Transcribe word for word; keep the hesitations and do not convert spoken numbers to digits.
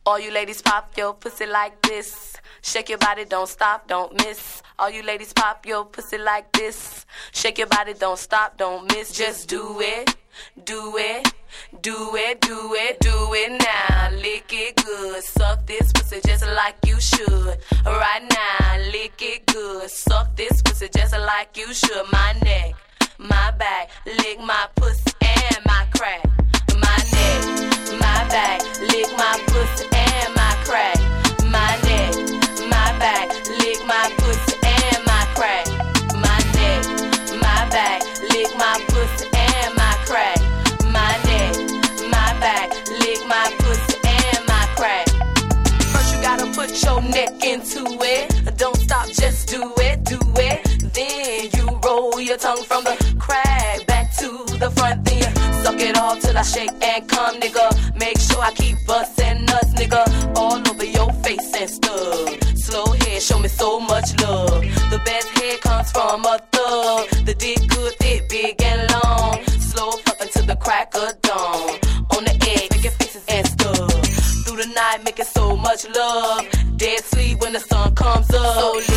All you ladies pop your pussy like this. Shake your body, don't stop, don't miss. All you ladies pop your pussy like this. Shake your body, don't stop, don't miss. Just do it, do it, do it, do it, do it now. Lick it good, suck this pussy just like you should. Right now, lick it good, suck this pussy just like you should. My neck, my back, lick my pussy and my crack. My neck, my back, lick my pussy and my crack. My neck, my back, lick my pussy and my crack. My neck, my back, lick my pussy and my crack. My neck, my back, lick my pussy and my crack. First you gotta put your neck into it. Don't stop, just do it, do it. Then you roll your tongue from the crack back to the front. Then you suck it all till I shake and come, nigga. Make sure I keep bustin' nuts, nigga. All over your face and stuff. Slow head, show me so much love. The best head comes from a thug. The dick good, thick, big and long. Slow fuckin' to the crack of dawn. On the edge, making faces and stuff. Through the night, making so much love. Dead sleep when the sun comes up. So